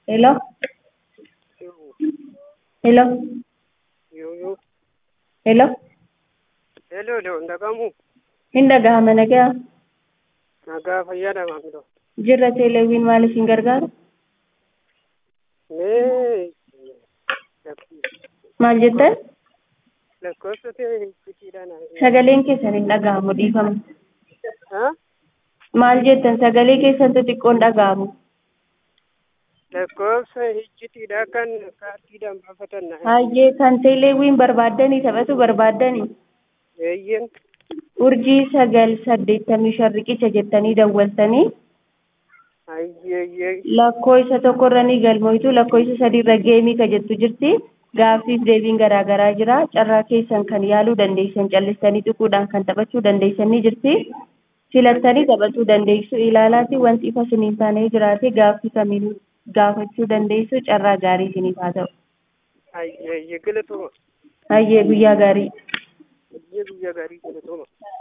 Hello? Yo, Hello? yo. Hello? Hello, ndagamu. Hinda gahama nagaa Nagaa fayyadamaa mito. jirra teeleewwiin maaliif hin gargaaru? Mee Maal jettan? lakkoofsa ta'e fitiidhaan Sagaleen keessan hin dhaga'amu dhiifama. haa Maal jettan sagalee keessantu xiqqoon dhaga'amu. lakkoofsa hijjitiidhaa kan kaartiidhaan baafatan Hayyee kan teeleewwiin barbaaddanii taphatu barbaaddanii eeyyen urjii 985 riqicha jettanii dawwaltanii ayyeeyyee lakkoofsa tokkorra ni galmoitu lakkoofsa sadiirra geemii ka jettu jirti. Gaaffiif deebiin garaagaraa jira. Carraa keessan kan yaaluu dandeessan callistanii xuquudhaan kan taphachuu dandeessan ni jirti. Filattanii taphachuu dandeessu. Ilaalaati wanti ifa isiniin taanee jiraate gaaffii kamiin gaafachuu dandeessu. Carraa gaarii isiniif haa ta'u. ayyeeyyee galatooma Hayyee guyyaa gaarii. guyyaa gaarii galatooma.